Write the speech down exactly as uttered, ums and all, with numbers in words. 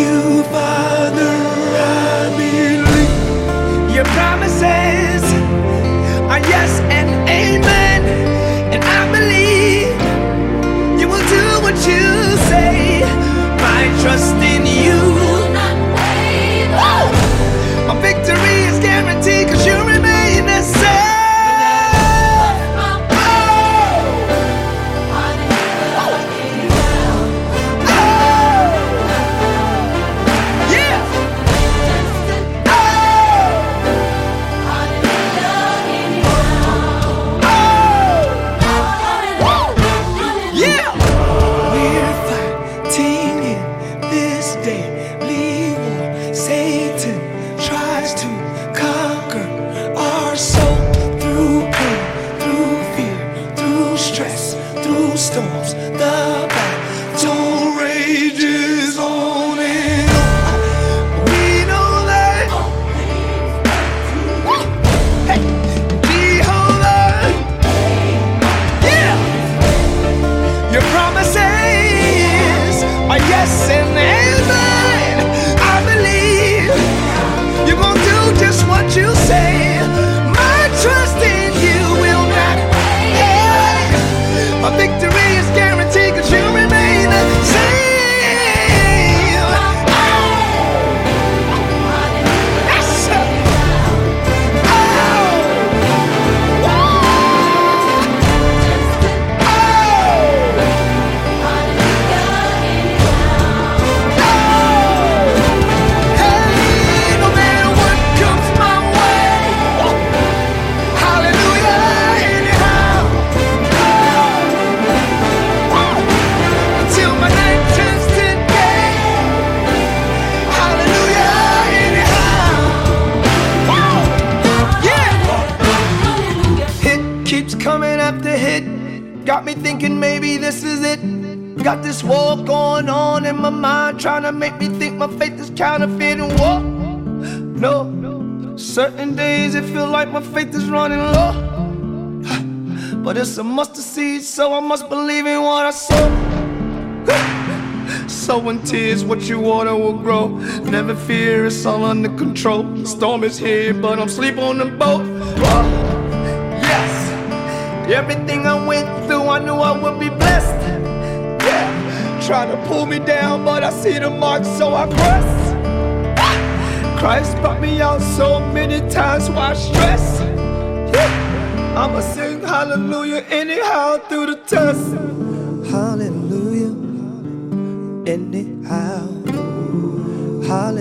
you, Father, I believe. Your promises are yes and amen, and I believe you will do what you say. My trust in you will not waver. My victory is guaranteed, cause you remain the same. Storms, the battle rages on and on. We know that. Hey, Jehovah, yeah. Your promises are yes and amen. I believe you're gonna do just what you say. My trust in you will not fail. A victory. Coming after hit, got me thinking maybe this is it. Got this war going on in my mind, trying to make me think my faith is counterfeit and war. No, certain days it feel like my faith is running low, but it's a mustard seed, so I must believe in what I sow. Sowing tears, what you water will grow. Never fear, it's all under control. The storm is here, but I'm asleep on the boat. Whoa. Everything I went through, I knew I would be blessed. Yeah, trying to pull me down, but I see the mark, so I press. Christ brought me out so many times, why stress? Yeah, I'ma sing hallelujah anyhow through the test. Hallelujah anyhow. Hallelujah.